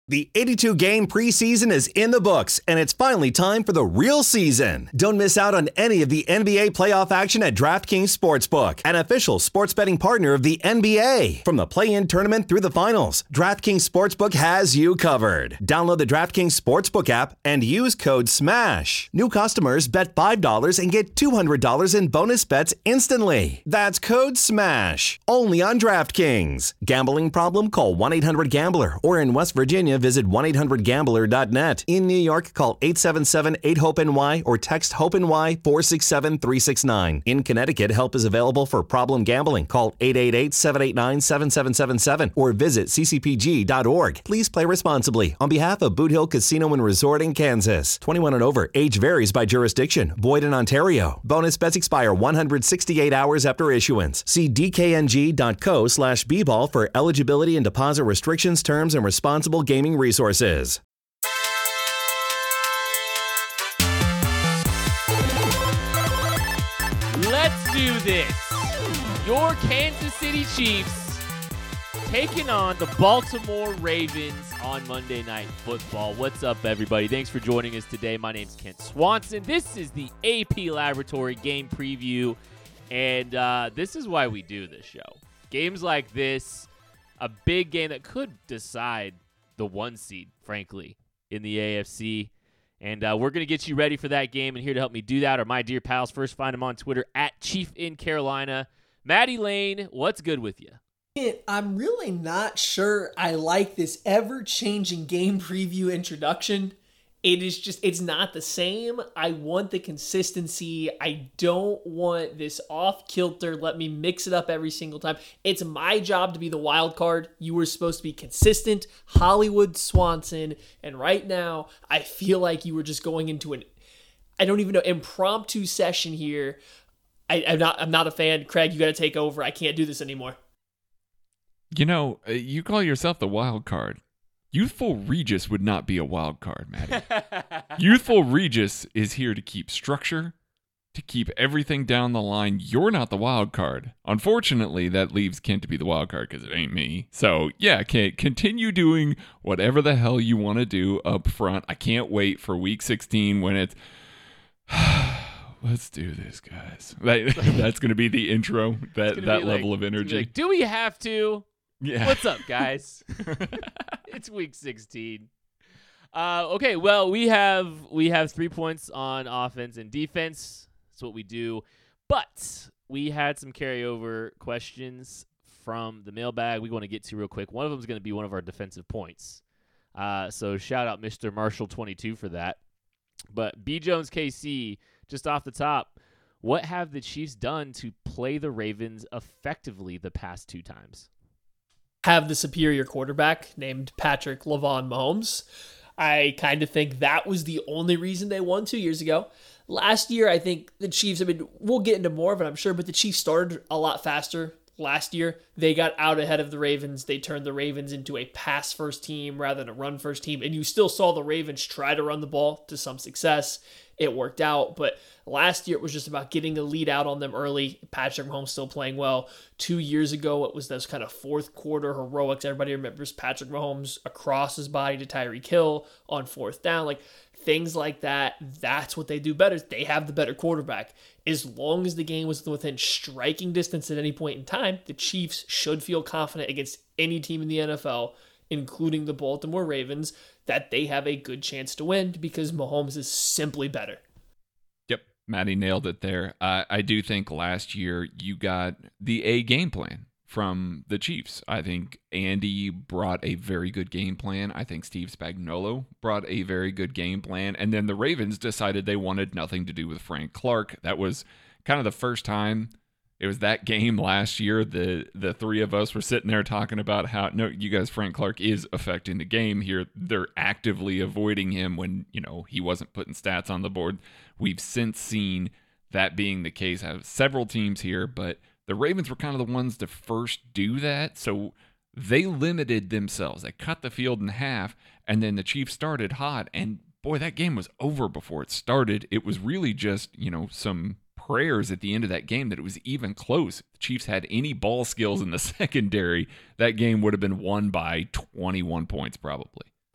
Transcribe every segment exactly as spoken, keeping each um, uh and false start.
The eighty-two game preseason is in the books, and it's finally time for the real season. Don't miss out on any of the N B A playoff action at DraftKings Sportsbook, an official sports betting partner of the N B A. From the play-in tournament through the finals, DraftKings Sportsbook has you covered. Download the DraftKings Sportsbook app and use code SMASH. New customers bet five dollars and get two hundred dollars in bonus bets instantly. That's code SMASH. Only on DraftKings. Gambling problem? Call one eight hundred gambler, or in West Virginia, visit one eight hundred gambler dot net. In New York, call eight seven seven eight hope N Y or text HOPE-NY four six seven three six nine. In Connecticut, help is available for problem gambling. Call eight eight eight seven eight nine seven seven seven seven or visit c c p g dot org. Please play responsibly. On behalf of Boot Hill Casino and Resort in Kansas. twenty-one and over. Age varies by jurisdiction. Void in Ontario. Bonus bets expire one hundred sixty-eight hours after issuance. See d k n g dot co slash b ball for eligibility and deposit restrictions, terms, and responsible gaming resources. Let's do this. Your Kansas City Chiefs taking on the Baltimore Ravens on Monday Night Football. What's up, everybody? Thanks for joining us today. My name's Kent Swanson. This is the A P Laboratory Game Preview, and uh, this is why we do this show. Games like this, a big game that could decide the one seed, frankly, in the A F C. And uh, we're going to get you ready for that game. And here to help me do that are my dear pals. First, find them on Twitter, at Chief in Carolina. Maddie Lane, what's good with you? I'm really not sure I like this ever-changing game preview introduction. It is just, it's not the same. I want the consistency. I don't want this off-kilter. Let me mix it up every single time. It's my job to be the wild card. You were supposed to be consistent, Hollywood Swanson. And right now, I feel like you were just going into an, I don't even know, impromptu session here. I, I'm not, I'm not a fan. Craig, you got to take over. I can't do this anymore. You know, you call yourself the wild card. Youthful Regis would not be a wild card, Maddie. Youthful Regis is here to keep structure, to keep everything down the line. You're not the wild card. Unfortunately, that leaves Kent to be the wild card because it ain't me. So, yeah, Kent, continue doing whatever the hell you want to do up front. I can't wait for week sixteen when it's, let's do this, guys. That, that's going to be the intro, that, that level like, of energy. Like, do we have to? Yeah. What's up, guys? It's week sixteen. Uh, okay, well, we have we have three points on offense and defense. That's what we do. But we had some carryover questions from the mailbag we want to get to real quick. One of them is going to be one of our defensive points. Uh, so shout out Mister Marshall twenty-two for that. But B. Jones K C, just off the top, what have the Chiefs done to play the Ravens effectively the past two times? Have the superior quarterback named Patrick LaVon Mahomes. I kind of think that was the only reason they won two years ago. Last year, I think the Chiefs, I mean, we'll get into more of it, I'm sure, but the Chiefs started a lot faster last year. They got out ahead of the Ravens. They turned the Ravens into a pass-first team rather than a run-first team, and you still saw the Ravens try to run the ball to some success. It worked out, but last year it was just about getting a lead out on them early. Patrick Mahomes still playing well. Two years ago, it was those kind of fourth quarter heroics. Everybody remembers Patrick Mahomes across his body to Tyreek Hill on fourth down. Like things like that, that's what they do better. They have the better quarterback. As long as the game was within striking distance at any point in time, the Chiefs should feel confident against any team in the N F L, including the Baltimore Ravens, that they have a good chance to win because Mahomes is simply better. Yep, Maddie nailed it there. Uh, I do think last year you got the A game plan from the Chiefs. I think Andy brought a very good game plan. I think Steve Spagnuolo brought a very good game plan. And then the Ravens decided they wanted nothing to do with Frank Clark. That was kind of the first time. It was that game last year. The the three of us were sitting there talking about how, no, you guys, Frank Clark is affecting the game here. They're actively avoiding him when, you know, he wasn't putting stats on the board. We've since seen that being the case. I have several teams here, but the Ravens were kind of the ones to first do that. So they limited themselves. They cut the field in half, and then the Chiefs started hot. And boy, that game was over before it started. It was really just, you know, some prayers at the end of that game that it was even close. If the Chiefs had any ball skills in the secondary, that game would have been won by twenty-one points probably.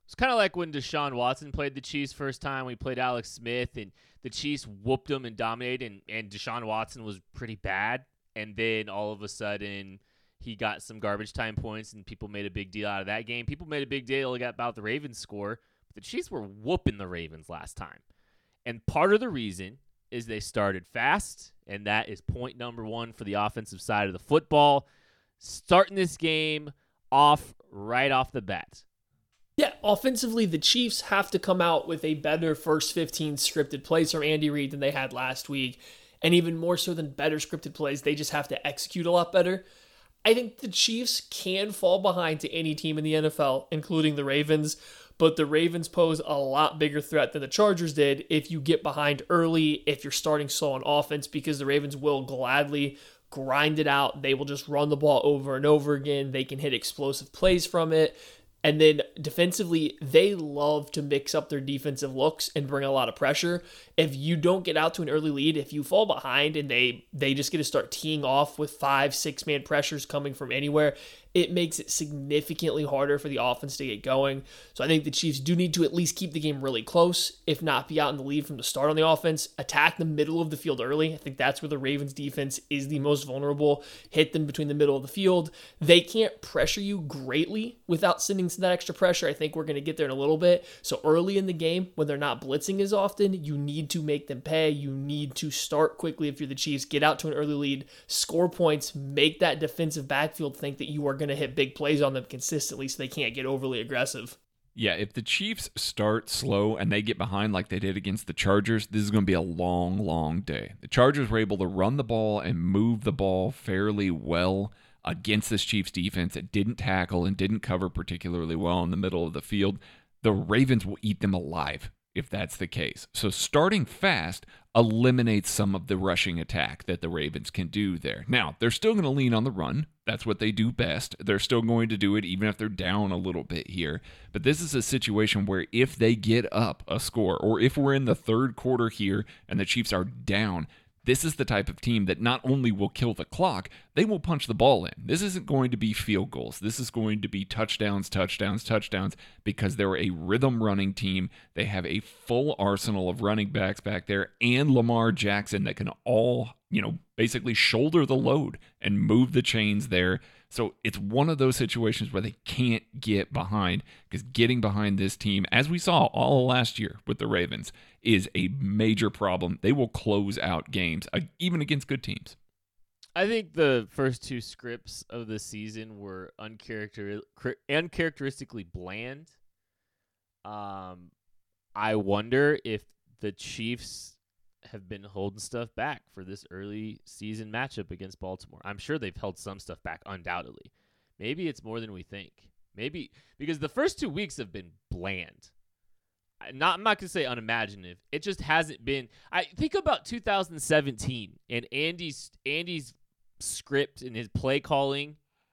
It's kind of like when Deshaun Watson played the Chiefs first time. We played Alex Smith, and the Chiefs whooped them and dominated, and, and Deshaun Watson was pretty bad. And then all of a sudden, he got some garbage time points, and people made a big deal out of that game. People made a big deal about the Ravens score, but the Chiefs were whooping the Ravens last time. And part of the reason is they started fast, and that is point number one for the offensive side of the football. Starting this game off right off the bat. Yeah, offensively, the Chiefs have to come out with a better first fifteen scripted plays from Andy Reid than they had last week. And even more so than better scripted plays, they just have to execute a lot better. I think the Chiefs can fall behind to any team in the N F L, including the Ravens, but the Ravens pose a lot bigger threat than the Chargers did if you get behind early, if you're starting slow on offense, because the Ravens will gladly grind it out. They will just run the ball over and over again. They can hit explosive plays from it. And then defensively, they love to mix up their defensive looks and bring a lot of pressure. If you don't get out to an early lead, if you fall behind and they they just get to start teeing off with five, six-man pressures coming from anywhere, it makes it significantly harder for the offense to get going. So I think the Chiefs do need to at least keep the game really close, if not be out in the lead from the start on the offense. Attack the middle of the field early. I think that's where the Ravens defense is the most vulnerable. Hit them between the middle of the field. They can't pressure you greatly without sending that extra pressure. I think we're going to get there in a little bit. So early in the game, when they're not blitzing as often, you need to make them pay. You need to start quickly if you're the Chiefs. Get out to an early lead, score points, make that defensive backfield think that you are going to hit big plays on them consistently so they can't get overly aggressive. Yeah, if the Chiefs start slow and they get behind like they did against the Chargers, this is going to be a long, long day. The Chargers were able to run the ball and move the ball fairly well against this Chiefs defense. It didn't tackle and didn't cover particularly well in the middle of the field. The Ravens will eat them alive if that's the case. So starting fast eliminates some of the rushing attack that the Ravens can do there. Now, they're still going to lean on the run. That's what they do best. They're still going to do it even if they're down a little bit here. But this is a situation where if they get up a score, or if we're in the third quarter here and the Chiefs are down, this is the type of team that not only will kill the clock, they will punch the ball in. This isn't going to be field goals. This is going to be touchdowns, touchdowns, touchdowns, because they're a rhythm running team. They have a full arsenal of running backs back there and Lamar Jackson that can all, you know, basically shoulder the load and move the chains there. So it's one of those situations where they can't get behind, because getting behind this team, as we saw all last year with the Ravens, is a major problem. They will close out games, even against good teams. I think the first two scripts of the season were uncharacter- uncharacteristically bland. Um, I wonder if the Chiefs have been holding stuff back for this early season matchup against Baltimore. I'm sure they've held some stuff back, undoubtedly. Maybe it's more than we think. Maybe because the first two weeks have been bland. Not, I'm not going to say unimaginative. It just hasn't been. I think about two thousand seventeen and Andy's Andy's script and his play calling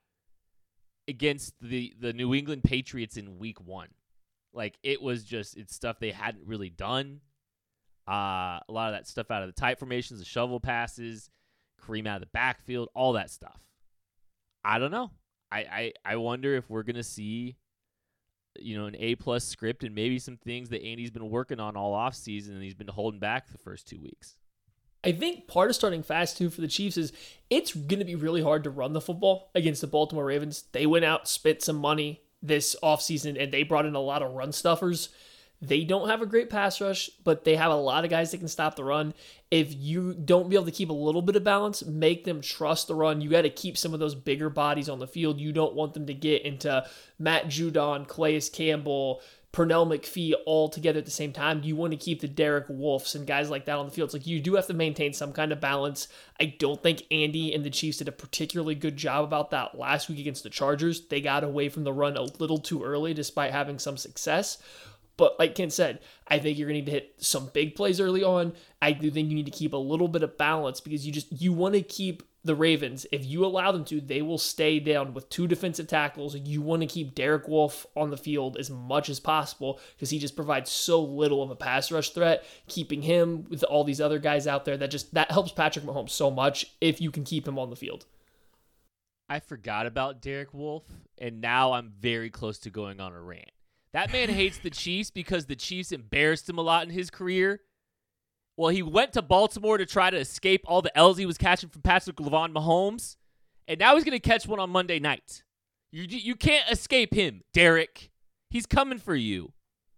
against the, the New England Patriots in week one. Like, it was just, it's stuff they hadn't really done. Uh, a lot of that stuff out of the tight formations, the shovel passes, Kareem out of the backfield, all that stuff. I don't know. I, I, I wonder if we're going to see, you know, an A-plus script and maybe some things that Andy's been working on all offseason and he's been holding back the first two weeks. I think part of starting fast, too, for the Chiefs is it's going to be really hard to run the football against the Baltimore Ravens. They went out, spent some money this offseason, and they brought in a lot of run stuffers. They don't have a great pass rush, but they have a lot of guys that can stop the run. If you don't be able to keep a little bit of balance, make them trust the run. You got to keep some of those bigger bodies on the field. You don't want them to get into Matt Judon, Calais Campbell, Pernell McPhee all together at the same time. You want to keep the Derek Wolfs and guys like that on the field. It's like you do have to maintain some kind of balance. I don't think Andy and the Chiefs did a particularly good job about that last week against the Chargers. They got away from the run a little too early despite having some success. But like Ken said, I think you're going to need to hit some big plays early on. I do think you need to keep a little bit of balance because you just you want to keep the Ravens. If you allow them to, they will stay down with two defensive tackles. You want to keep Derek Wolfe on the field as much as possible because he just provides so little of a pass rush threat. Keeping him with all these other guys out there, that just that helps Patrick Mahomes so much if you can keep him on the field. I forgot about Derek Wolfe, and now I'm very close to going on a rant. That man hates the Chiefs because the Chiefs embarrassed him a lot in his career. Well, he went to Baltimore to try to escape all the L's he was catching from Patrick Lavon Mahomes, and now he's going to catch one on Monday night. You you can't escape him, Derek. He's coming for you.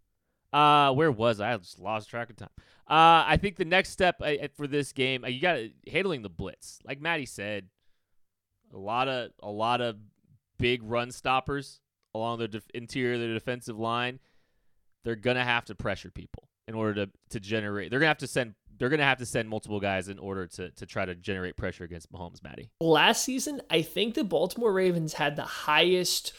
Uh, where was I? I just lost track of time. Uh, I think the next step uh, for this game, uh, you got to handling the blitz. Like Maddie said, a lot of a lot of big run stoppers along the def- interior of the defensive line. They're gonna have to pressure people in order to to generate. They're gonna have to send. They're gonna have to send multiple guys in order to to try to generate pressure against Mahomes. Maddie. Last season, I think the Baltimore Ravens had the highest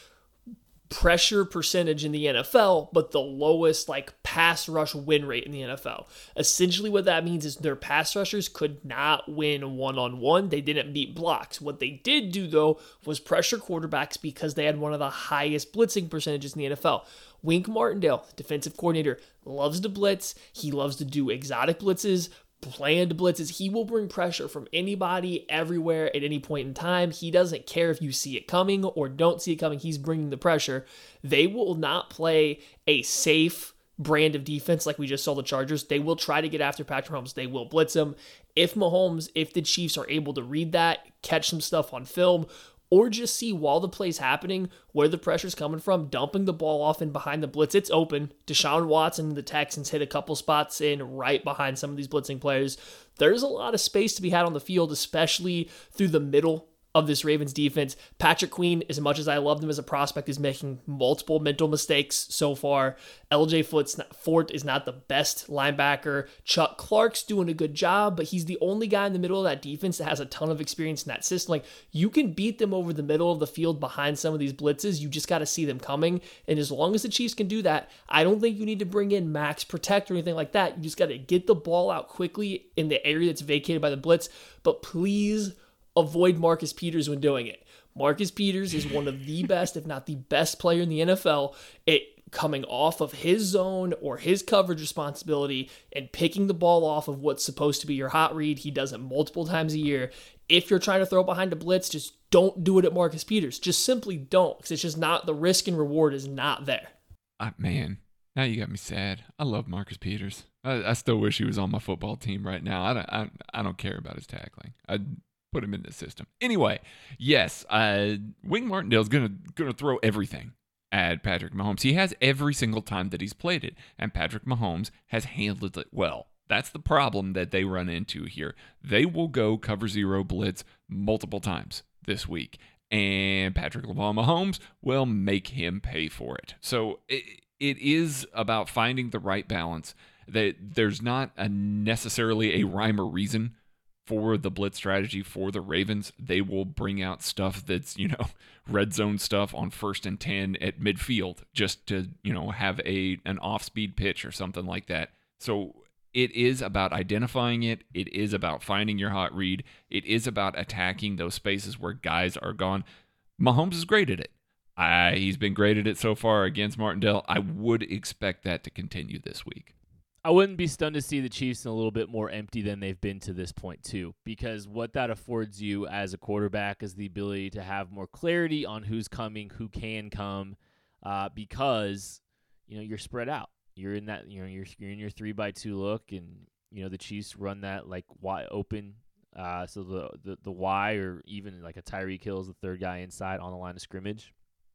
pressure percentage in the N F L, but the lowest like pass rush win rate in the N F L. Essentially what that means is their pass rushers could not win one-on-one. They didn't beat blocks. What they did do though was pressure quarterbacks because they had one of the highest blitzing percentages in the N F L. Wink Martindale, defensive coordinator, loves to blitz. He loves to do exotic blitzes, planned blitzes. He will bring pressure from anybody, everywhere, at any point in time. He doesn't care if you see it coming or don't see it coming. He's bringing the pressure. They will not play a safe brand of defense like we just saw the Chargers. They will try to get after Patrick Mahomes. They will blitz him. If Mahomes, if the Chiefs are able to read that, catch some stuff on film, or just see while the play's happening where the pressure's coming from, dumping the ball off in behind the blitz. It's open. Deshaun Watson and the Texans hit a couple spots in right behind some of these blitzing players. There's a lot of space to be had on the field, especially through the middle of this Ravens defense. Patrick Queen, as much as I loved him as a prospect, is making multiple mental mistakes so far. L J Fort is not the best linebacker. Chuck Clark's doing a good job, but he's the only guy in the middle of that defense that has a ton of experience in that system. Like, you can beat them over the middle of the field behind some of these blitzes. You just got to see them coming. And as long as the Chiefs can do that, I don't think you need to bring in max protect or anything like that. You just got to get the ball out quickly in the area that's vacated by the blitz. But please avoid Marcus Peters when doing it. Marcus Peters is one of the best, if not the best player in the N F L at coming off of his zone or his coverage responsibility and picking the ball off of what's supposed to be your hot read. He does it multiple times a year. If you're trying to throw behind a blitz, just don't do it at Marcus Peters. Just simply don't, because it's just not, the risk and reward is not there. Uh, man, now you got me sad. I love Marcus Peters. I, I still wish he was on my football team right now. I don't, I, I don't care about his tackling. I put him in the system. Anyway, yes, uh, Wink Martindale's gonna gonna throw everything at Patrick Mahomes. He has every single time that he's played it, and Patrick Mahomes has handled it well. That's the problem that they run into here. They will go cover zero blitz multiple times this week, and Patrick Lavon Mahomes will make him pay for it. So it, it is about finding the right balance. That there's not a necessarily a rhyme or reason for the blitz strategy for the Ravens. They will bring out stuff that's, you know, red zone stuff on first and ten at midfield just to, you know, have a an off-speed pitch or something like that. So it is about identifying it. It is about finding your hot read. It is about attacking those spaces where guys are gone. Mahomes is great at it. I, he's been great at it so far against Martindale. I would expect that to continue this week. I wouldn't be stunned to see the Chiefs in a little bit more empty than they've been to this point, too, because what that affords you as a quarterback is the ability to have more clarity on who's coming, who can come, uh, because, you know, you're spread out. You're in that, you know, you're, you're in your three by two look, and, you know, the Chiefs run that like wide open. Uh, so the, the, the Y, or even like a Tyreek Hill is the third guy inside on the line of scrimmage.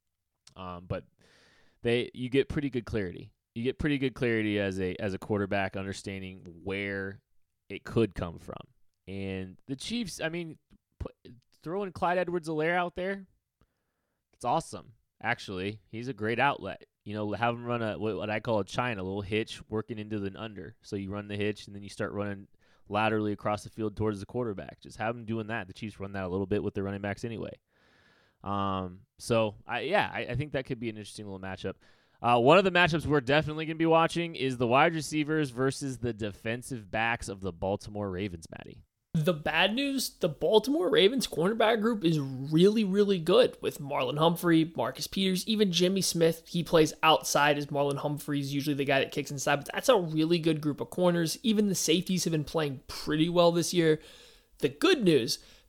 Um, but they, you get pretty good clarity. You get pretty good clarity as a as a quarterback, understanding where it could come from. And the Chiefs, I mean, put, throwing Clyde Edwards-Helaire out there, it's awesome. Actually, he's a great outlet. You know, have him run a what, what I call a chine, a little hitch, working into the under. So you run the hitch, and then you start running laterally across the field towards the quarterback. Just have him doing that. The Chiefs run that a little bit with their running backs anyway. Um. So I yeah, I, I think that could be an interesting little matchup. Uh, one of the matchups we're definitely going to be watching is the wide receivers versus the defensive backs of the Baltimore Ravens, Maddie. The bad news, the Baltimore Ravens cornerback group is really, really good with Marlon Humphrey, Marcus Peters, even Jimmy Smith. He plays outside as Marlon Humphrey's usually the guy that kicks inside, but that's a really good group of corners. Even the safeties have been playing pretty well this year. The good news,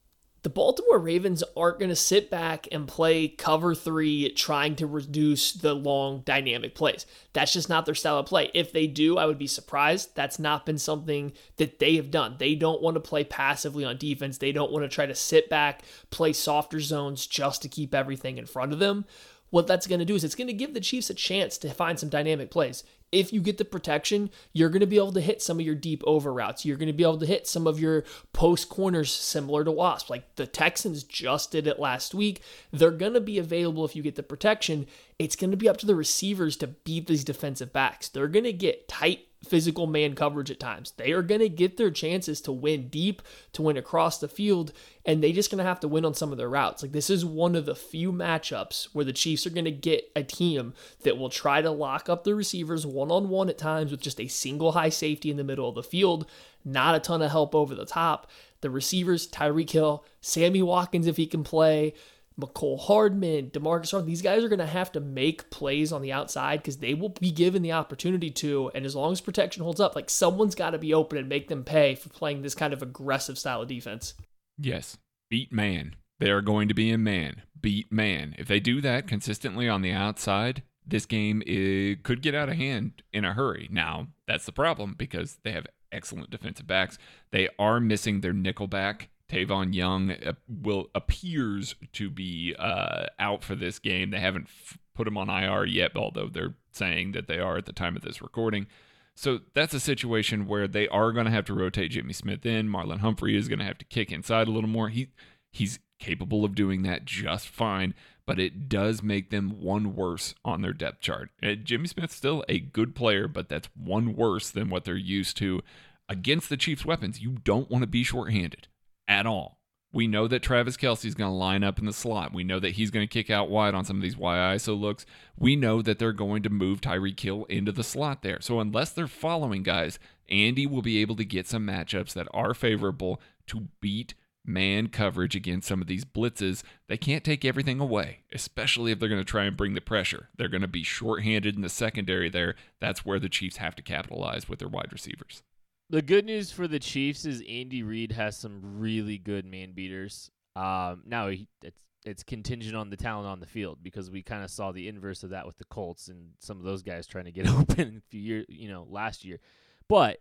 the Baltimore Ravens aren't going to sit back and play cover three trying to reduce the long dynamic plays. That's just not their style of play. If they do, I would be surprised. That's not been something that they have done. They don't want to play passively on defense. They don't want to try to sit back, play softer zones just to keep everything in front of them. What that's going to do is it's going to give the Chiefs a chance to find some dynamic plays. If you get the protection, you're going to be able to hit some of your deep over routes. You're going to be able to hit some of your post corners similar to Wasp. Like the Texans just did it last week. They're going to be available if you get the protection. It's going to be up to the receivers to beat these defensive backs. They're going to get tight physical man coverage at times. They are going to get their chances to win deep, to win across the field, and they just going to have to win on some of their routes. Like this is one of the few matchups where the Chiefs are going to get a team that will try to lock up the receivers one-on-one at times with just a single high safety in the middle of the field, not a ton of help over the top. The receivers, Tyreek Hill, Sammy Watkins if he can play, McCole Hardman, DeMarcus Hardman, these guys are going to have to make plays on the outside because they will be given the opportunity to, and as long as protection holds up, like someone's got to be open and make them pay for playing this kind of aggressive style of defense. Yes, beat man. They are going to be in man. Beat man. If they do that consistently on the outside, this game it could get out of hand in a hurry. Now, that's the problem because they have excellent defensive backs. They are missing their nickel back. Tavon Young uh, will appears to be uh, out for this game. They haven't f- put him on I R yet, although they're saying that they are at the time of this recording. So that's a situation where they are going to have to rotate Jimmy Smith in. Marlon Humphrey is going to have to kick inside a little more. He he's capable of doing that just fine, but it does make them one worse on their depth chart. Uh, Jimmy Smith's still a good player, but that's one worse than what they're used to. Against the Chiefs' weapons, you don't want to be shorthanded at all. We know that Travis Kelce's going to line up in the slot. We know that he's going to kick out wide on some of these Y I S O looks. We know that they're going to move Tyreek Hill into the slot there. So unless they're following guys, Andy will be able to get some matchups that are favorable to beat man coverage against some of these blitzes. They can't take everything away, especially if they're going to try and bring the pressure. They're going to be shorthanded in the secondary there. That's where the Chiefs have to capitalize with their wide receivers. The good news for the Chiefs is Andy Reid has some really good man beaters. Um, now he, it's it's contingent on the talent on the field because we kind of saw the inverse of that with the Colts and some of those guys trying to get open a few years, you know, last year. But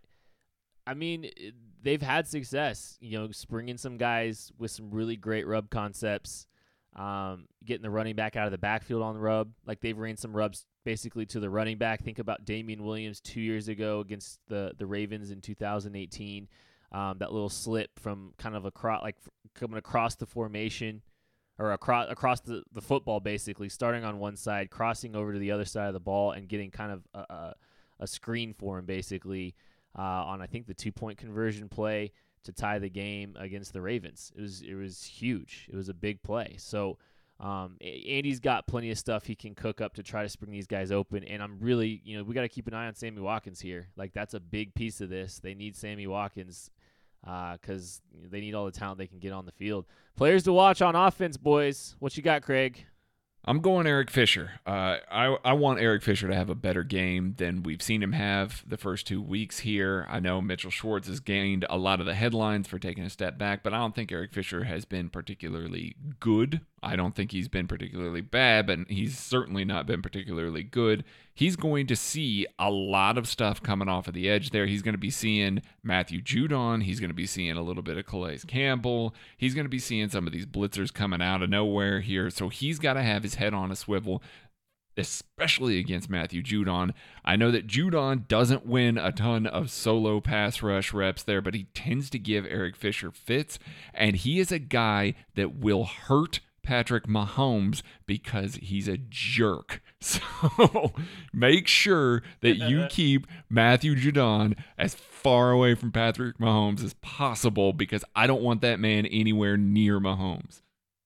I mean, it, they've had success, you know, springing some guys with some really great rub concepts, um, getting the running back out of the backfield on the rub. Like they've ran some rubs basically to the running back. Think about Damian Williams two years ago against the, the Ravens in two thousand eighteen. Um, that little slip from kind of across, like coming across the formation or across across the, the football, basically starting on one side, crossing over to the other side of the ball, and getting kind of a, a, a screen for him, basically uh, on I think the two point conversion play to tie the game against the Ravens. It was it was huge. It was a big play. So. Um, Andy's got plenty of stuff he can cook up to try to spring these guys open, and I'm really, you know, we got to keep an eye on Sammy Watkins here. Like that's a big piece of this. They need Sammy Watkins because uh, they need all the talent they can get on the field. Players to watch on offense, boys. What you got, Craig? I'm going Eric Fisher. Uh, I, I want Eric Fisher to have a better game than we've seen him have the first two weeks here. I know Mitchell Schwartz has gained a lot of the headlines for taking a step back, but I don't think Eric Fisher has been particularly good. I don't think he's been particularly bad, but he's certainly not been particularly good. He's going to see a lot of stuff coming off of the edge there. He's going to be seeing Matthew Judon. He's going to be seeing a little bit of Calais Campbell. He's going to be seeing some of these blitzers coming out of nowhere here. So he's got to have his head on a swivel, especially against Matthew Judon. I know that Judon doesn't win a ton of solo pass rush reps there, but he tends to give Eric Fisher fits, and he is a guy that will hurt Patrick Mahomes because he's a jerk. So make sure that you keep Matthew Judon as far away from Patrick Mahomes as possible because I don't want that man anywhere near Mahomes.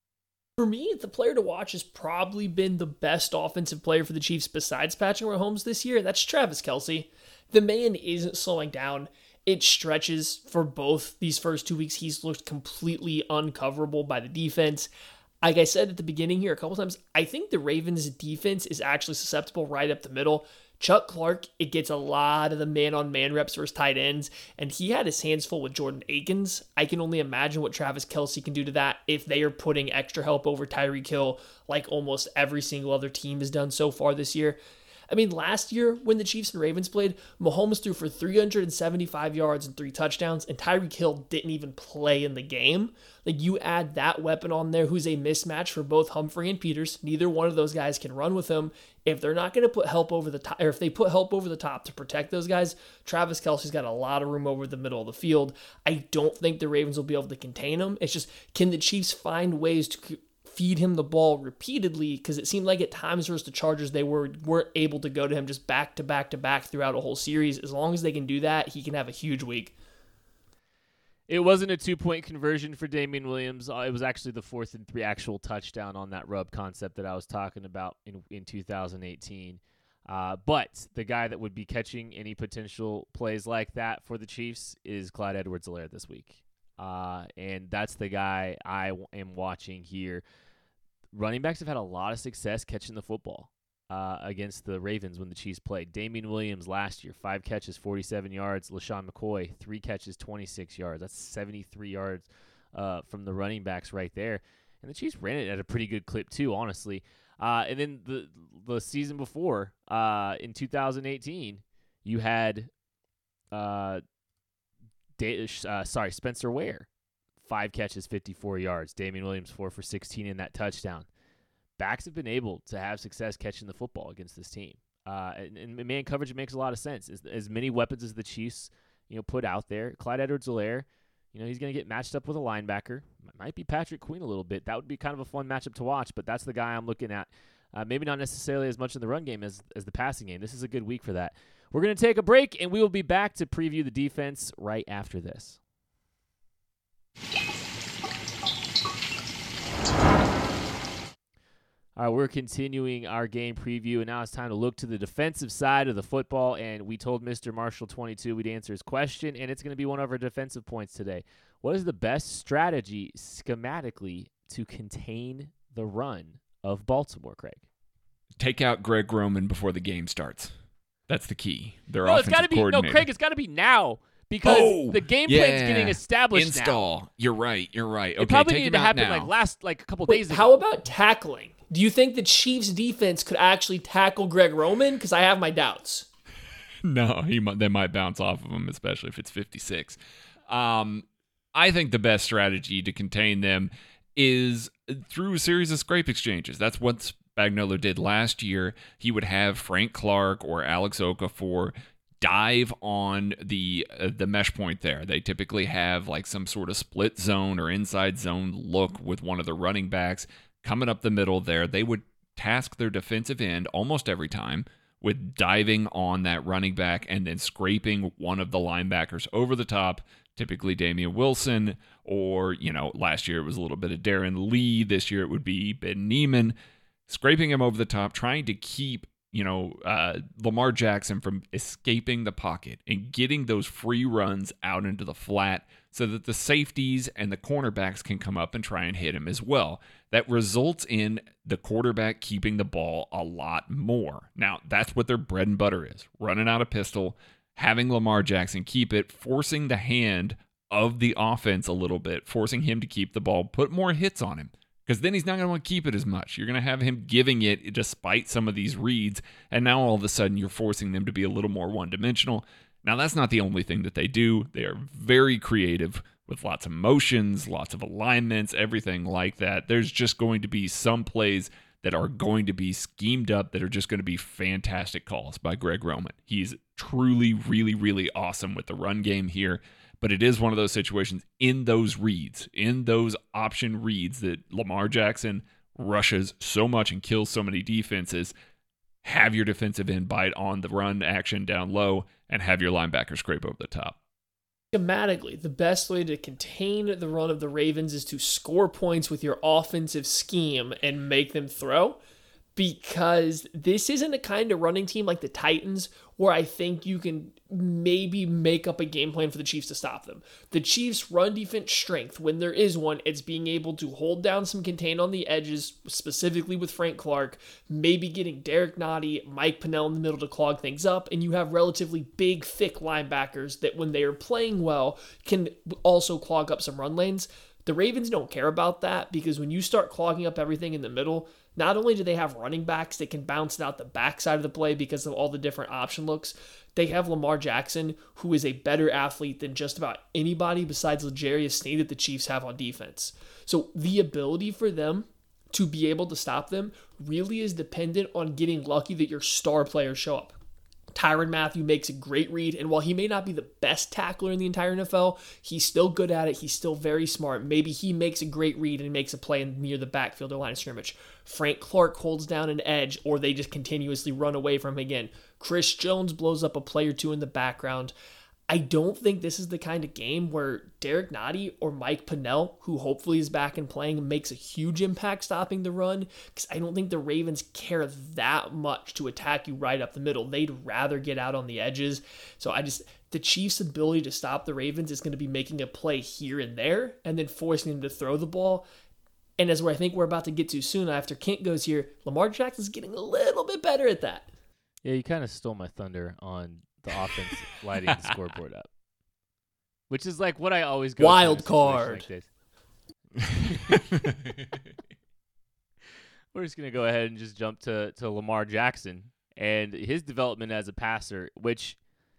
For me, the player to watch has probably been the best offensive player for the Chiefs besides Patrick Mahomes this year, and that's Travis Kelce. The man isn't slowing down. It stretches for both these first two weeks. He's looked completely uncoverable by the defense. Like I said at the beginning here a couple times, I think the Ravens' defense is actually susceptible right up the middle Chuck Clark, it gets a lot of the man-on-man reps versus tight ends, and he had his hands full with Jordan Akins. I can only imagine what Travis Kelce can do to that if they are putting extra help over Tyreek Hill like almost every single other team has done so far this year. I mean, last year when the Chiefs and Ravens played, Mahomes threw for three hundred seventy-five yards and three touchdowns, and Tyreek Hill didn't even play in the game. Like, you add that weapon on there who's a mismatch for both Humphrey and Peters. Neither one of those guys can run with him. If they're not going to put help over the top, or if they put help over the top to protect those guys, Travis Kelce's got a lot of room over the middle of the field. I don't think the Ravens will be able to contain him. It's just, can the Chiefs find ways to feed him the ball repeatedly? Because it seemed like at times versus the Chargers, they were, weren't able to go to him just back to back to back throughout a whole series. As long as they can do that, he can have a huge week. It wasn't a two-point conversion for Damian Williams. It was actually the fourth and three actual touchdown on that rub concept that I was talking about in, in two thousand eighteen. Uh, but the guy that would be catching any potential plays like that for the Chiefs is Clyde Edwards-Helaire this week. Uh, and that's the guy I w- am watching here. Running backs have had a lot of success catching the football uh, against the Ravens when the Chiefs played. Damian Williams last year, five catches, forty-seven yards. LaShawn McCoy, three catches, twenty-six yards. That's seventy-three yards uh, from the running backs right there. And the Chiefs ran it at a pretty good clip too, honestly. Uh, and then the the season before, uh, in two thousand eighteen, you had uh, Da- uh, sorry, Spencer Ware, five catches, fifty-four yards. Damian Williams, four for sixteen in that touchdown. Backs have been able to have success catching the football against this team. Uh, and, and man coverage makes a lot of sense. As, as many weapons as the Chiefs, you know, put out there, Clyde Edwards-Helaire, you know, he's going to get matched up with a linebacker. Might be Patrick Queen a little bit. That would be kind of a fun matchup to watch, but that's the guy I'm looking at. Uh, maybe not necessarily as much in the run game as, as the passing game. This is a good week for that. We're going to take a break, and we will be back to preview the defense right after this. All right, we're continuing our game preview, and now it's time to look to the defensive side of the football, and we told Mister Marshall twenty-two we'd answer his question, and it's going to be one of our defensive points today. What is the best strategy schematically to contain the run of Baltimore, Craig? Take out Greg Roman before the game starts. That's the key. Their no, it's offensive gotta be, coordinator. No, Craig, it's got to be now because oh, the game yeah. plan's getting established Install. now. You're right. You're right. Okay, it probably take needed him to out happen now. like last, like a couple Wait, days ago. how about tackling? Do you think the Chiefs defense could actually tackle Greg Roman? Because I have my doubts. No, he might, they might bounce off of him, especially if it's fifty-six. Um, I think the best strategy to contain them is through a series of scrape exchanges. That's what Spagnuolo did last year. He would have Frank Clark or Alex Okafor dive on the uh, the mesh point there. They typically have like some sort of split zone or inside zone look with one of the running backs coming up the middle there. They would task their defensive end almost every time with diving on that running back and then scraping one of the linebackers over the top, typically Damian Wilson, or, you know, last year it was a little bit of Darren Lee. This year it would be Ben Neiman, scraping him over the top, trying to keep, you know, uh, Lamar Jackson from escaping the pocket and getting those free runs out into the flat so that the safeties and the cornerbacks can come up and try and hit him as well. That results in the quarterback keeping the ball a lot more. Now, that's what their bread and butter is, running out a pistol, having Lamar Jackson keep it, forcing the hand of the offense a little bit, forcing him to keep the ball, put more hits on him. Because then he's not going to want to keep it as much. You're going to have him giving it despite some of these reads, and now all of a sudden you're forcing them to be a little more one-dimensional. Now, that's not the only thing that they do. They are very creative with lots of motions, lots of alignments, everything like that. There's just going to be some plays that are going to be schemed up that are just going to be fantastic calls by Greg Roman. He's truly, really, really awesome with the run game here. But it is one of those situations in those reads, in those option reads that Lamar Jackson rushes so much and kills so many defenses. Have your defensive end bite on the run action down low and have your linebacker scrape over the top. Schematically, the best way to contain the run of the Ravens is to score points with your offensive scheme and make them throw. because this isn't a kind of running team like the Titans where I think you can maybe make up a game plan for the Chiefs to stop them. The Chiefs' run defense strength, when there is one, it's being able to hold down some contain on the edges, specifically with Frank Clark, maybe getting Derek Nottie, Mike Pennell in the middle to clog things up, and you have relatively big, thick linebackers that when they are playing well can also clog up some run lanes. The Ravens don't care about that because when you start clogging up everything in the middle, not only do they have running backs that can bounce it out the backside of the play because of all the different option looks, they have Lamar Jackson, who is a better athlete than just about anybody besides L'Jarius Sneed that the Chiefs have on defense. So the ability for them to be able to stop them really is dependent on getting lucky that your star players show up. Tyrann Mathieu makes a great read, and while he may not be the best tackler in the entire N F L, he's still good at it. He's still very smart. Maybe he makes a great read and makes a play near the backfield or line of scrimmage. Frank Clark holds down an edge, or they just continuously run away from him again. Chris Jones blows up a play or two in the background. I don't think this is the kind of game where Derek Nottie or Mike Pennell, who hopefully is back and playing, makes a huge impact stopping the run, because I don't think the Ravens care that much to attack you right up the middle. They'd rather get out on the edges. So I just, the Chiefs' ability to stop the Ravens is going to be making a play here and there and then forcing them to throw the ball. And as where I think we're about to get to soon after Kent goes here, Lamar Jackson's getting a little bit better at that. Yeah, you kind of stole my thunder on the offense lighting the scoreboard up, which is like what I always go wild card. Like We're just gonna go ahead and just jump to to Lamar Jackson and his development as a passer, which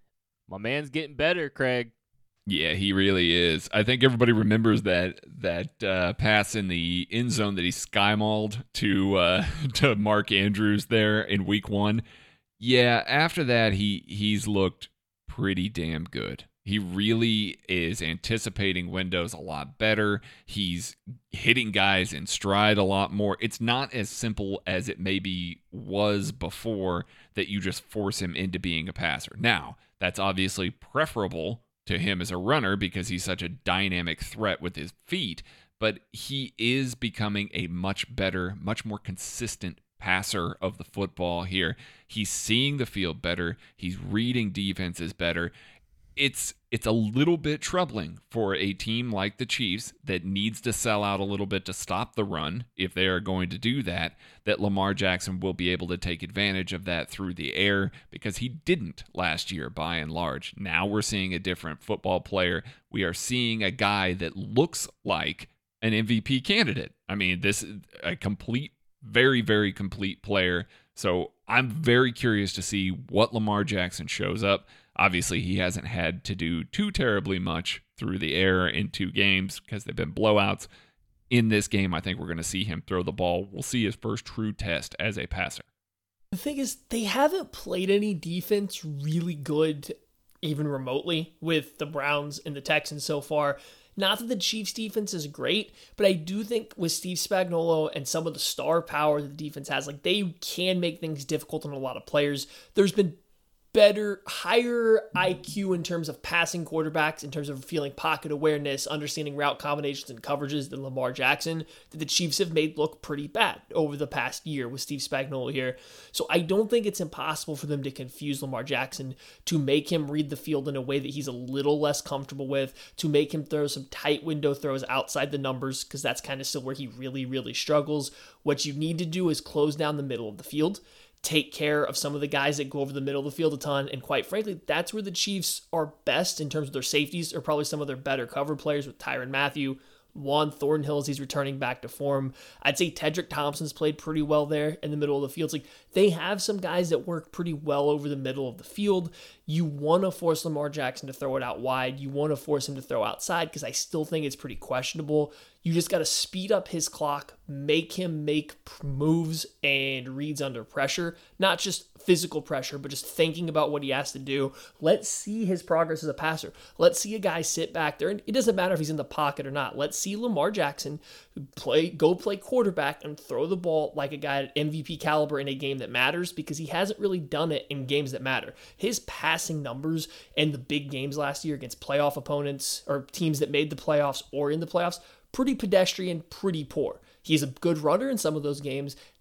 my man's getting better, Craig. Yeah, he really is. I think everybody remembers that that uh, pass in the end zone that he sky-mauled to uh, to Mark Andrews there in week one. Yeah, after that, he he's looked pretty damn good. He really is anticipating windows a lot better. He's hitting guys in stride a lot more. It's not as simple as it maybe was before that you just force him into being a passer. Now, that's obviously preferable to him as a runner because he's such a dynamic threat with his feet, but he is becoming a much better, much more consistent passer of the football here. He's seeing the field better. He's reading defenses better. It's it's a little bit troubling for a team like the Chiefs that needs to sell out a little bit to stop the run, if they are going to do that, that Lamar Jackson will be able to take advantage of that through the air, because he didn't last year by and large. Now we're seeing a different football player. We are seeing a guy that looks like an M V P candidate. I mean, this is a complete Very, very complete player. So I'm very curious to see what Lamar Jackson shows up. Obviously, he hasn't had to do too terribly much through the air in two games because they've been blowouts. In this game, I think we're going to see him throw the ball. We'll see his first true test as a passer. The thing is, they haven't played any defense really good, even remotely, with the Browns and the Texans so far. Not that the Chiefs' defense is great, but I do think with Steve Spagnuolo and some of the star power that the defense has, like, they can make things difficult on a lot of players. There's been better, higher I Q in terms of passing quarterbacks, in terms of feeling pocket awareness, understanding route combinations and coverages than Lamar Jackson, that the Chiefs have made look pretty bad over the past year with Steve Spagnuolo here. So I don't think it's impossible for them to confuse Lamar Jackson, to make him read the field in a way that he's a little less comfortable with, to make him throw some tight window throws outside the numbers, because that's kind of still where he really, really struggles. What you need to do is close down the middle of the field, take care of some of the guys that go over the middle of the field a ton. And quite frankly, that's where the Chiefs are best in terms of their safeties, or probably some of their better cover players with Tyrann Mathieu, Juan Thornhill as he's returning back to form. I'd say Tedrick Thompson's played pretty well there in the middle of the field. It's like they have some guys that work pretty well over the middle of the field. You want to force Lamar Jackson to throw it out wide. You want to force him to throw outside, because I still think it's pretty questionable. You just got to speed up his clock, make him make moves and reads under pressure, not just physical pressure, but just thinking about what he has to do. Let's see his progress as a passer. Let's see a guy sit back there, and it doesn't matter if he's in the pocket or not. Let's see Lamar Jackson play, go play quarterback and throw the ball like a guy at M V P caliber in a game that matters, because he hasn't really done it in games that matter. His passing numbers in the big games last year against playoff opponents or teams that made the playoffs or in the playoffs, pretty pedestrian, pretty poor. He's a good runner in some of those games,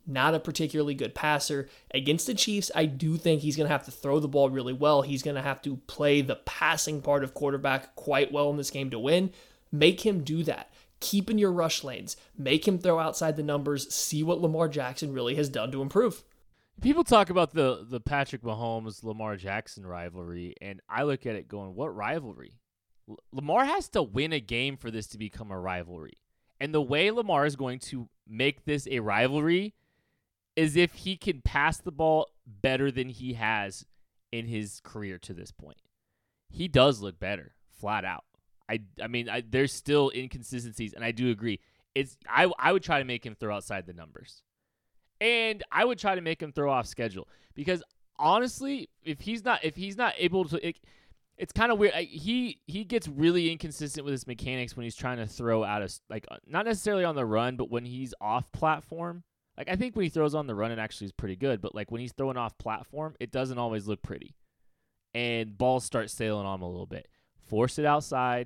not a particularly good passer. Against the Chiefs, I do think he's going to have to throw the ball really well. He's going to have to play the passing part of quarterback quite well in this game to win. Make him do that. Keep in your rush lanes. Make him throw outside the numbers. See what Lamar Jackson really has done to improve. People talk about the, the Patrick Mahomes-Lamar Jackson rivalry, and I look at it going, what rivalry? L- Lamar has to win a game for this to become a rivalry. And the way Lamar is going to make this a rivalry is if he can pass the ball better than he has in his career to this point. He does look better, flat out. I, I mean, I, there's still inconsistencies, and I do agree. It's I I would try to make him throw outside the numbers, and I would try to make him throw off schedule because honestly, if he's not if he's not able to, it, it's kind of weird. I, he he gets really inconsistent with his mechanics when he's trying to throw out of like not necessarily on the run, but when he's off platform. Like I think when he throws on the run, it actually is pretty good, but like when he's throwing off platform, it doesn't always look pretty, and balls start sailing on him a little bit. Force it outside.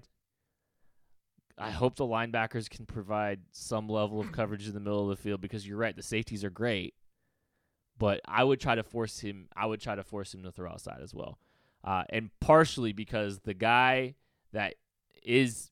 I hope the linebackers can provide some level of coverage in the middle of the field because you're right, the safeties are great, but I would try to force him. I would try to force him to throw outside as well, uh, and partially because the guy that is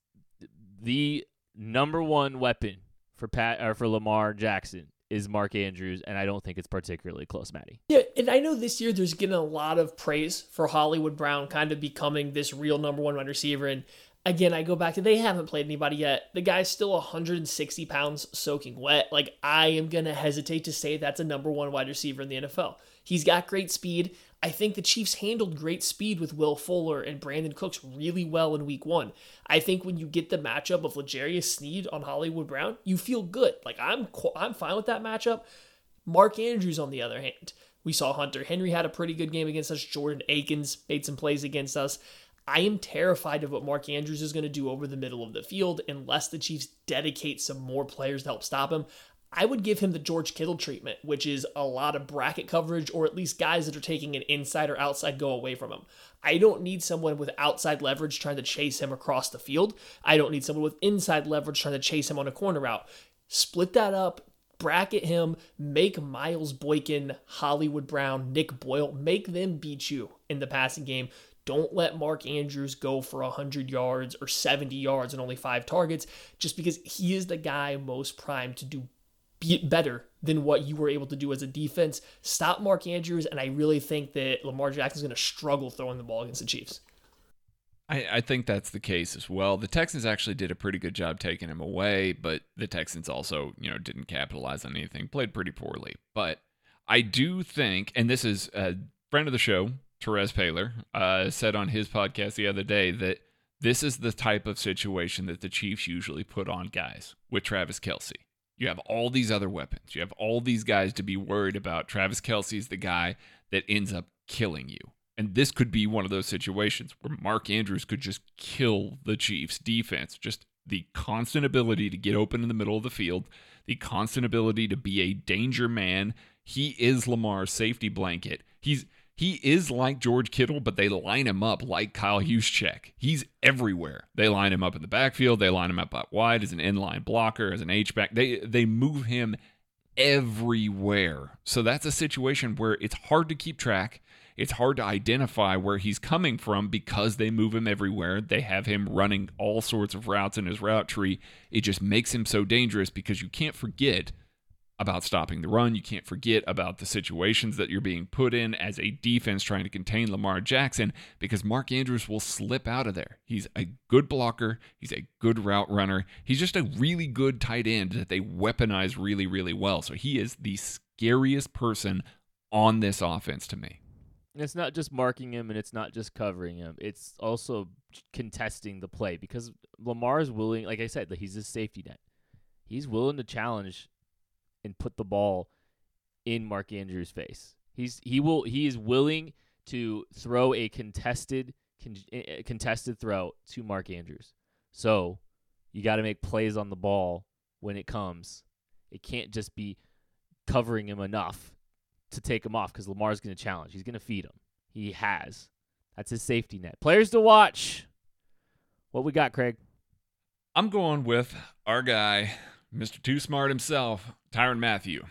the number one weapon for Pat or for Lamar Jackson is Mark Andrews, and I don't think it's particularly close, Maddie. Yeah, and I know this year there's getting a lot of praise for Hollywood Brown kind of becoming this real number one wide receiver, and again, I go back to they haven't played anybody yet. The guy's still one hundred sixty pounds soaking wet. Like, I am going to hesitate to say that's a number one wide receiver in the N F L. He's got great speed. I think the Chiefs handled great speed with Will Fuller and Brandon Cooks really well in week one. I think when you get the matchup of L'Jarius Sneed on Hollywood Brown, you feel good. Like, I'm I'm fine with that matchup. Mark Andrews, on the other hand, we saw Hunter Henry had a pretty good game against us. Jordan Akins made some plays against us. I am terrified of what Mark Andrews is going to do over the middle of the field unless the Chiefs dedicate some more players to help stop him. I would give him the George Kittle treatment, which is a lot of bracket coverage or at least guys that are taking an inside or outside go away from him. I don't need someone with outside leverage trying to chase him across the field. I don't need someone with inside leverage trying to chase him on a corner route. Split that up. Bracket him, make Miles Boykin, Hollywood Brown, Nick Boyle, make them beat you in the passing game. Don't let Mark Andrews go for one hundred yards or seventy yards and only five targets just because he is the guy most primed to do better than what you were able to do as a defense. Stop Mark Andrews, and I really think that Lamar Jackson's going to struggle throwing the ball against the Chiefs. I, I think that's the case as well. The Texans actually did a pretty good job taking him away, but the Texans also, you know, didn't capitalize on anything, played pretty poorly. But I do think, and this is a friend of the show, Therese Paylor, uh, said on his podcast the other day that this is the type of situation that the Chiefs usually put on guys with Travis Kelce. You have all these other weapons. You have all these guys to be worried about. Travis Kelce is the guy that ends up killing you. And this could be one of those situations where Mark Andrews could just kill the Chiefs' defense. Just the constant ability to get open in the middle of the field, the constant ability to be a danger man. He is Lamar's safety blanket. He's He is like George Kittle, but they line him up like Kyle Juszczyk. He's everywhere. They line him up in the backfield. They line him up out wide as an inline blocker, as an H-back. They, they move him everywhere. So that's a situation where it's hard to keep track. It's hard to identify where he's coming from because they move him everywhere. They have him running all sorts of routes in his route tree. It just makes him so dangerous because you can't forget about stopping the run. You can't forget about the situations that you're being put in as a defense trying to contain Lamar Jackson because Mark Andrews will slip out of there. He's a good blocker. He's a good route runner. He's just a really good tight end that they weaponize really, really well. So he is the scariest person on this offense to me. It's not just marking him and it's not just covering him. It's also contesting the play because Lamar is willing, like I said, he's a safety net. He's willing to challenge and put the ball in Mark Andrews' face. He's he will he is willing to throw a contested con, contested throw to Mark Andrews. So you got to make plays on the ball when it comes. It can't just be covering him enough to take him off because Lamar's going to challenge. He's going to feed him. He has. That's his safety net. Players to watch. What we got, Craig? I'm going with our guy, Mister Too Smart himself, Tyrann Mathieu.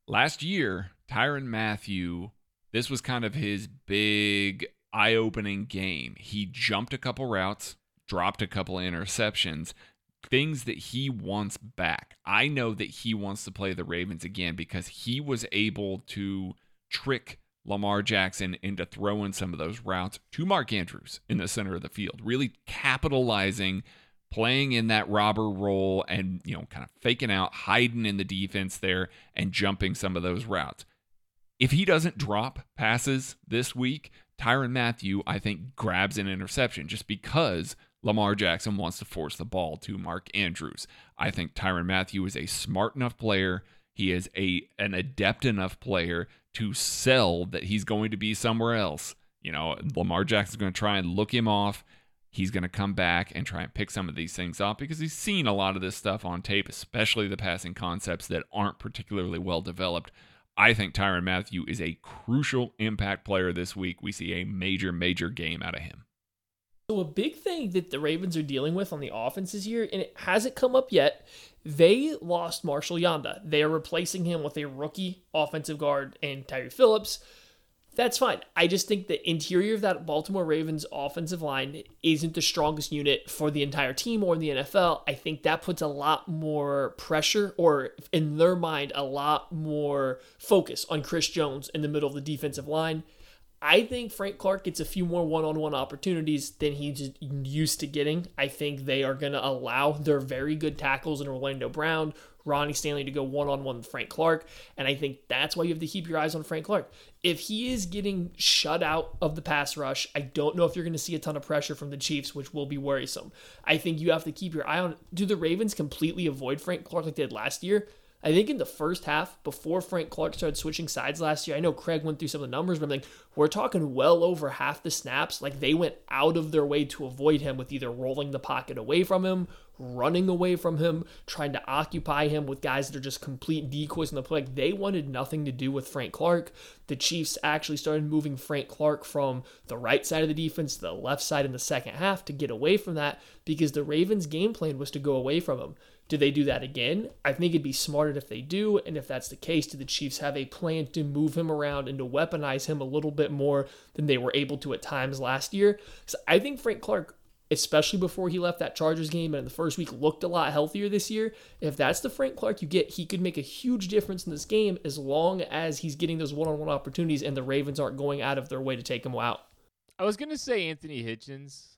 Last year, Tyrann Mathieu, this was kind of his big eye-opening game. He jumped a couple routes, dropped a couple interceptions, things that he wants back. I know that he wants to play the Ravens again because he was able to trick Lamar Jackson into throwing some of those routes to Mark Andrews in the center of the field, really capitalizing, playing in that robber role and, you know, kind of faking out, hiding in the defense there and jumping some of those routes. If he doesn't drop passes this week, Tyrann Mathieu, I think, grabs an interception just because Lamar Jackson wants to force the ball to Mark Andrews. I think Tyrann Mathieu is a smart enough player. He is a an adept enough player to sell that he's going to be somewhere else. You know, Lamar Jackson's going to try and look him off. He's going to come back and try and pick some of these things up because he's seen a lot of this stuff on tape, especially the passing concepts that aren't particularly well developed. I think Tyrann Mathieu is a crucial impact player this week. We see a major, major game out of him. So a big thing that the Ravens are dealing with on the offense this year, and it hasn't come up yet, they lost Marshall Yanda. They are replacing him with a rookie offensive guard and Tyree Phillips. That's fine. I just think the interior of that Baltimore Ravens offensive line isn't the strongest unit for the entire team or in the N F L. I think that puts a lot more pressure, or in their mind, a lot more focus on Chris Jones in the middle of the defensive line. I think Frank Clark gets a few more one-on-one opportunities than he's used to getting. I think they are going to allow their very good tackles in Orlando Brown, Ronnie Stanley to go one-on-one with Frank Clark, and I think that's why you have to keep your eyes on Frank Clark. If he is getting shut out of the pass rush, I don't know if you're going to see a ton of pressure from the Chiefs, which will be worrisome. I think you have to keep your eye on, do the Ravens completely avoid Frank Clark like they did last year? I think in the first half, before Frank Clark started switching sides last year, I know Craig went through some of the numbers, but I'm like, we're talking well over half the snaps. Like, they went out of their way to avoid him with either rolling the pocket away from him, running away from him, trying to occupy him with guys that are just complete decoys in the play. Like, they wanted nothing to do with Frank Clark. The Chiefs actually started moving Frank Clark from the right side of the defense to the left side in the second half to get away from that because the Ravens' game plan was to go away from him. Do they do that again? I think it'd be smarter if they do, and if that's the case, do the Chiefs have a plan to move him around and to weaponize him a little bit more than they were able to at times last year? So I think Frank Clark, especially before he left that Chargers game and in the first week, looked a lot healthier this year. If that's the Frank Clark you get, he could make a huge difference in this game as long as he's getting those one-on-one opportunities and the Ravens aren't going out of their way to take him out. I was going to say Anthony Hitchens.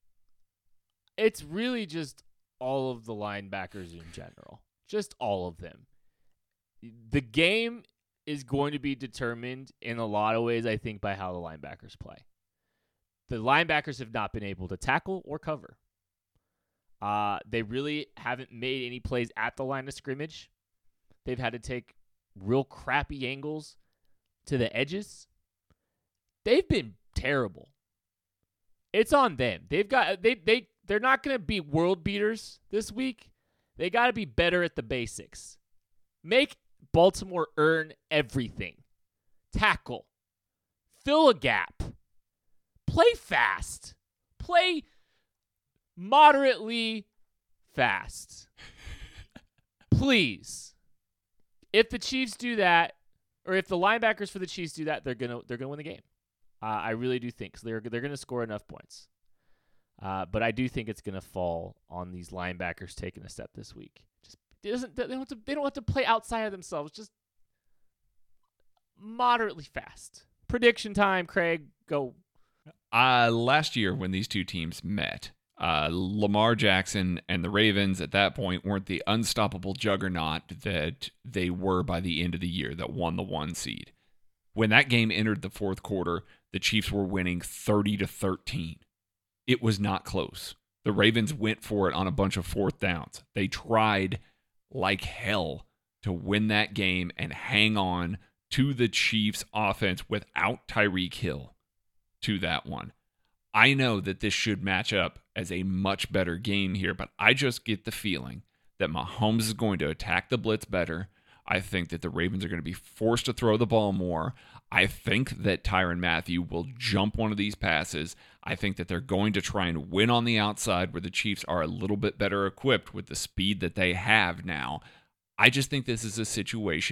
It's really just all of the linebackers in general. Just all of them. The game is going to be determined in a lot of ways, I think, by how the linebackers play. The linebackers have not been able to tackle or cover. Uh, they really haven't made any plays at the line of scrimmage. They've had to take real crappy angles to the edges. They've been terrible. It's on them. They've got they they they're not going to be world beaters this week. They got to be better at the basics. Make Baltimore earn everything. Tackle. Fill a gap. Play fast. Play moderately fast. Please. If the Chiefs do that, or if the linebackers for the Chiefs do that, they're gonna they're gonna win the game. Uh, I really do think so. They're they're gonna score enough points. Uh, but I do think it's gonna fall on these linebackers taking a step this week. Just it doesn't they don't have to, they don't have to play outside of themselves. Just moderately fast. Prediction time, Craig. Go. Uh, last year when these two teams met, uh, Lamar Jackson and the Ravens at that point weren't the unstoppable juggernaut that they were by the end of the year that won the one seed. When that game entered the fourth quarter, the Chiefs were winning thirty to thirteen. It was not close. The Ravens went for it on a bunch of fourth downs. They tried like hell to win that game and hang on to the Chiefs offense without Tyreek Hill to that one. I know that this should match up as a much better game here, but I just get the feeling that Mahomes is going to attack the blitz better. I think that the Ravens are going to be forced to throw the ball more. I think that Tyrann Mathieu will jump one of these passes. I think that they're going to try and win on the outside where the Chiefs are a little bit better equipped with the speed that they have now. I just think this is a situation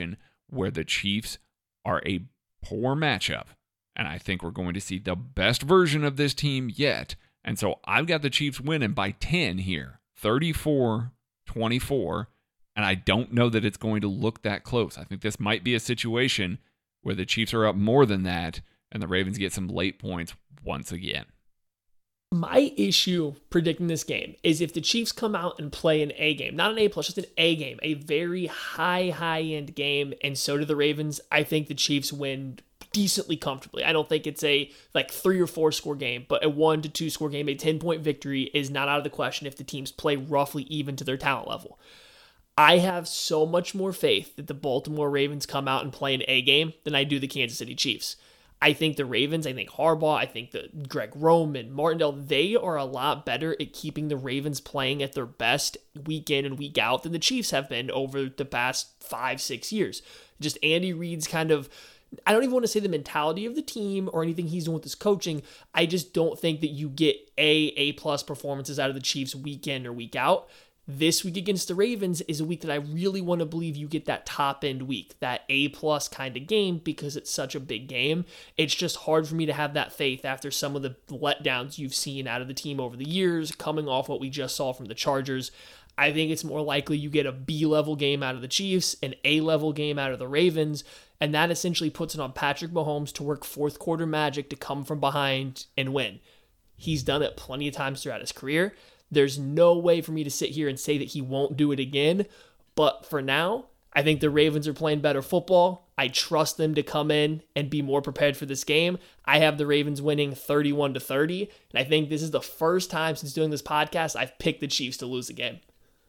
where the Chiefs are a poor matchup. And I think we're going to see the best version of this team yet. And so I've got the Chiefs winning by ten here, thirty-four twenty-four. And I don't know that it's going to look that close. I think this might be a situation where the Chiefs are up more than that and the Ravens get some late points once again. My issue predicting this game is if the Chiefs come out and play an A game, not an A plus, just an A game, a very high, high end game, and so do the Ravens, I think the Chiefs win decently comfortably. I don't think it's a like three or four score game, but a one to two score game, a ten point victory is not out of the question if the teams play roughly even to their talent level. I have so much more faith that the Baltimore Ravens come out and play an A game than I do the Kansas City Chiefs. I think the Ravens, I think Harbaugh, I think the Greg Roman, Martindale, they are a lot better at keeping the Ravens playing at their best week in and week out than the Chiefs have been over the past five, six years. Just Andy Reid's kind of, I don't even want to say the mentality of the team or anything he's doing with his coaching. I just don't think that you get A, A-plus performances out of the Chiefs week in or week out. This week against the Ravens is a week that I really want to believe you get that top-end week, that A-plus kind of game, because it's such a big game. It's just hard for me to have that faith after some of the letdowns you've seen out of the team over the years, coming off what we just saw from the Chargers. I think it's more likely you get a B-level game out of the Chiefs, an A-level game out of the Ravens, and that essentially puts it on Patrick Mahomes to work fourth-quarter magic to come from behind and win. He's done it plenty of times throughout his career. There's no way for me to sit here and say that he won't do it again. But for now, I think the Ravens are playing better football. I trust them to come in and be more prepared for this game. I have the Ravens winning thirty-one to thirty. And I think this is the first time since doing this podcast I've picked the Chiefs to lose a game.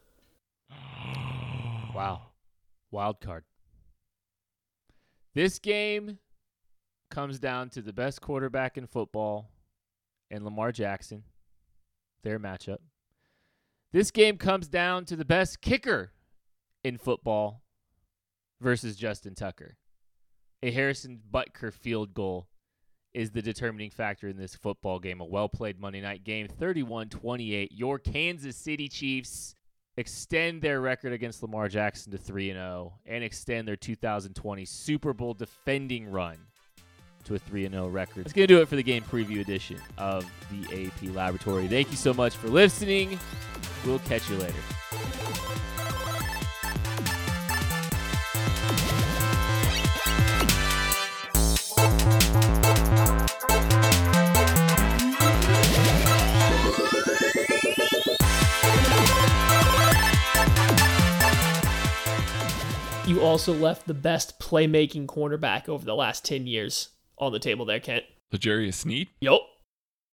Wow. Wild card. This game comes down to the best quarterback in football and Lamar Jackson. Their matchup. This game comes down to the best kicker in football versus Justin Tucker. A Harrison Butker field goal is the determining factor in this football game. A well-played Monday night game, thirty-one twenty-eight. Your Kansas City Chiefs extend their record against Lamar Jackson to three and oh and extend their two thousand twenty Super Bowl defending run to a three and oh record. That's going to do it for the game preview edition of the A P Laboratory. Thank you so much for listening. We'll catch you later. You also left the best playmaking cornerback over the last ten years on the table there, Kent. L'Jarius Sneed? Yup.